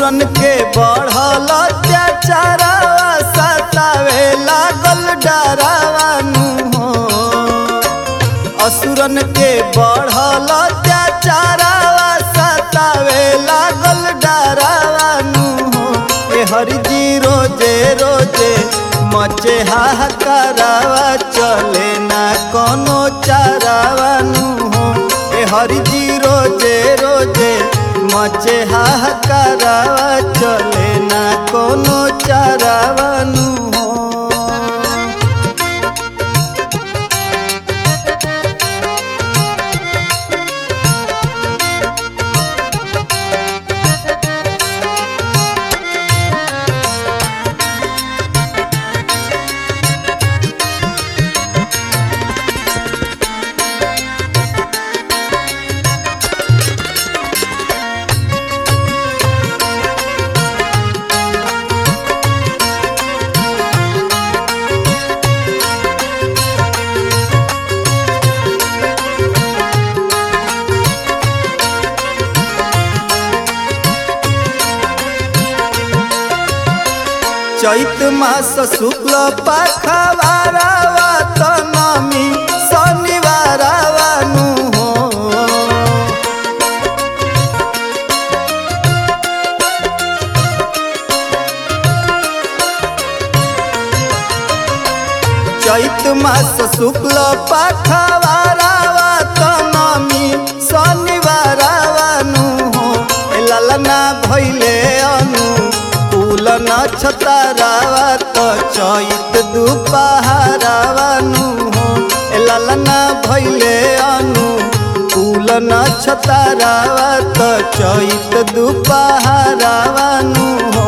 असुरन के बढ़ल अत्याचारवा सतावे लागल डरावानु हो। असुरन के बढ़ल अत्याचारवा सतावे लागल डरावानु हो। ए हरि जी रोजे रोजे मचे हाहाकारावा चले ना कोनो चारावानु हो। ए हरि जी रोजे रोजे मचे हाहाकारावा चले ना कोनो चारावानु हो। चैत मास शुक्ल पखवारावा त नमी शनिवारावानु हो। चैत मास शुक्ल पखवारावा त नमी शनिवारावानु हो। ललना भैले अनु नक्षतारावा त चैत दुपहरावानु हो। ललना भैले अनु कुल नक्षतारावा त चैत दुपहरावानु हो।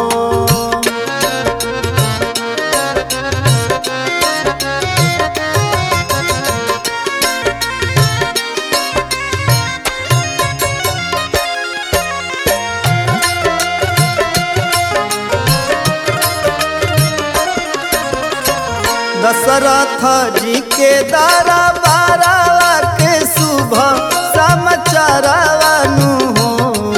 दशरथ जी के दरबारवा के शुभ समाचारवानु हो।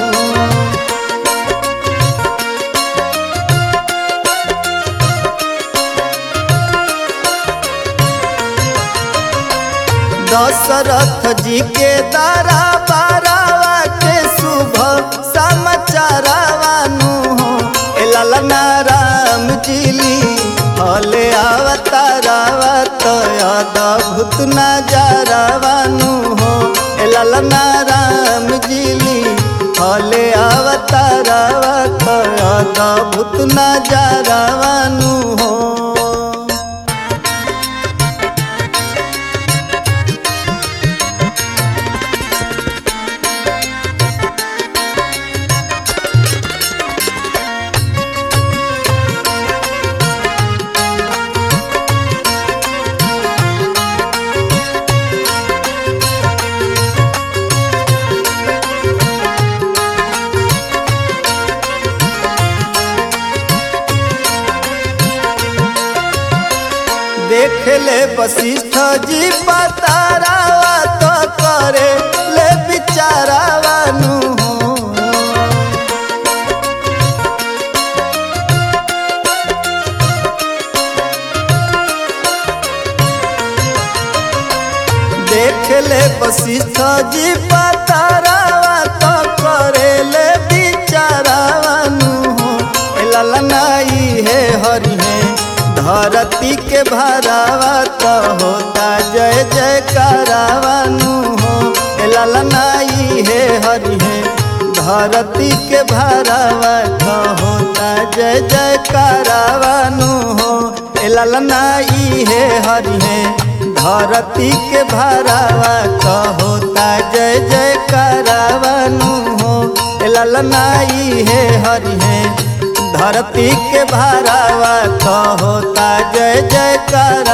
दशरथ जी के दरबारवा के शुभ समाचारवानु हो। ललना राम जी हले अवतारावा त अद्भुत नजारावानु हो। ललना राम जी हले अवतारावा त अद्भुत नजारावानु हो। देख ले वशिष्ठ जी पतारावा तो करे ले बिचारावानु हो। देख ले वशिष्ठ जी पतारावा तो करे ले बिचारावानु हो। ललना है हरि है धरती के भरावा तो होता जय जयकारावानु हो। ललना है हरि है धरती के भरावा तो होता जय जयकारावानु हो। ललना है हरि है धरती के भरावा तो होता जय जयकारावानु हो। ललना है हरि है धरती के भरावा तो होता जय जयकार।